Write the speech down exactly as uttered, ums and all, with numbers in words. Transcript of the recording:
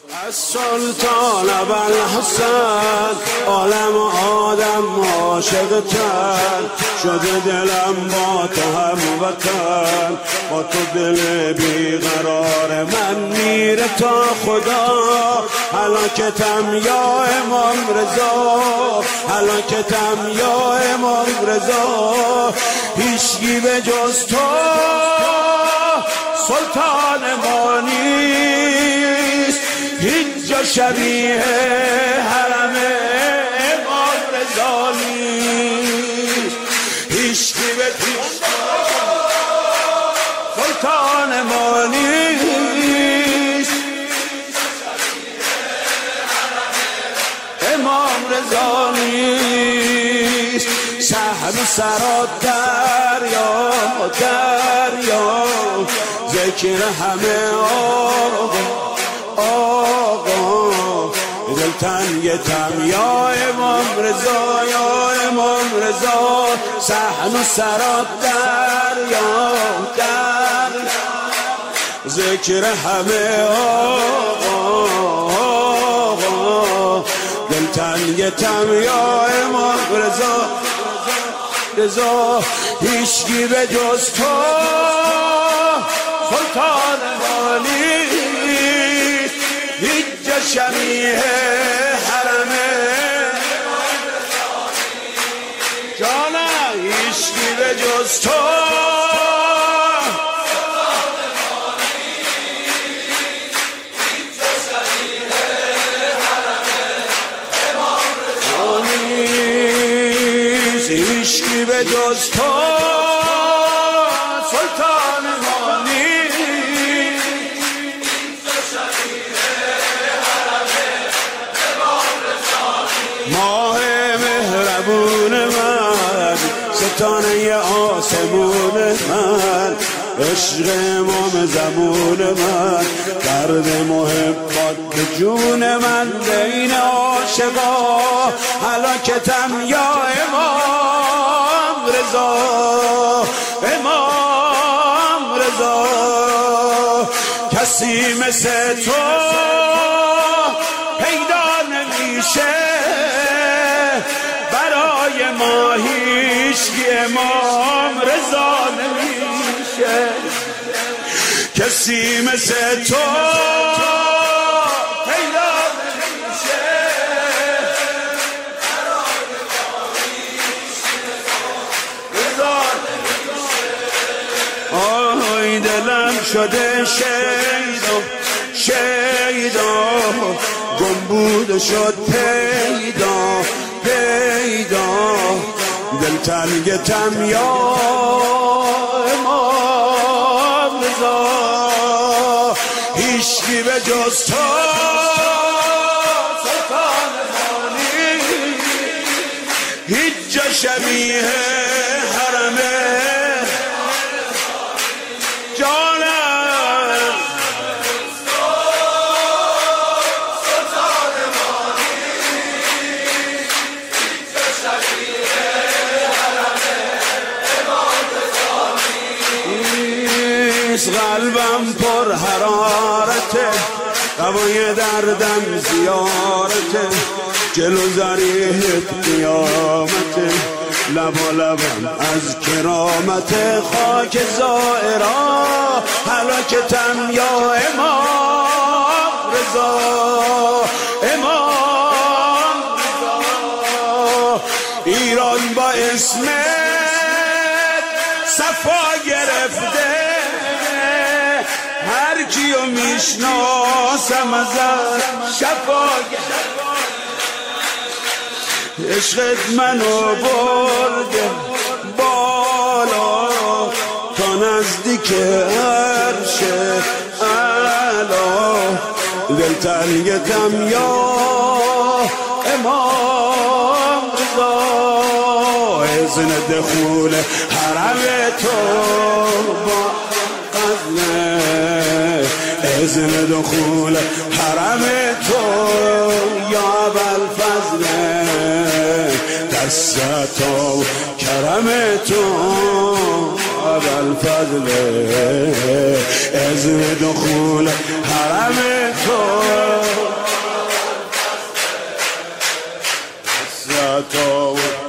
از سلطان ابوالحسن عالم آدم عاشقتن شده دلم با تو هم وطن با تو دل بیقرار من میره تا خدا هلاکتم یا امام رضا هلاکتم یا امام رضا هیچگی به جز تو سلطان ما نیست هیچ جا شبیه حرم امام رضا نیست هیچکی به پیش سلطان ما نیست امام رضا نیست سحر سرات دریا دریا ذکر همه آقا آقا دلتنگتم یا امام رضا یا امام رضا صحن و سرات دریا در ذکر همه آقا آقا دلتنگتم یا امام رضا رضا هیچگی به جز تو سلطان مالی هیچ جا شبیه حرمه جانم هیچکی به جز تو هیچکی به جز تو سلطان مانی ماه مهربون من ستاره آسمون من عشق امام زمان من درد محبت به جون من بین عاشقا هلاکتم یا امام رضا امام رضا کسی مثل تو پیدا نمیشه برای ما هیچکی امام رضا نمیشه کسی مثل تو پیدا نمیشه رضا آی دلم شده شیدا شیدا گم بود و شد پیدا پیدا دلتنگتم یا امام رضا هیچکی به جز تو سلطان مانی هیچ جا شبیه حرمه جانم قلبم پر حرارته قوای دردم زیارته جلو ذریحت قیامته لبا لبم از کرامت خاک زائرا هلاکتم یا امام رضا امام رضا ایران با اسمت صفا گرفته هر کیو میشناسم ازت شفا عشقت منو برده بالا تا نزدیک عرش اعلا دلتنگتم یا امام رضا اذن دخول حرم تو با اذن دخول حرم تو یا ابوالفضل دست و کرم تو ابوالفضل اذن دخول حرم تو ستار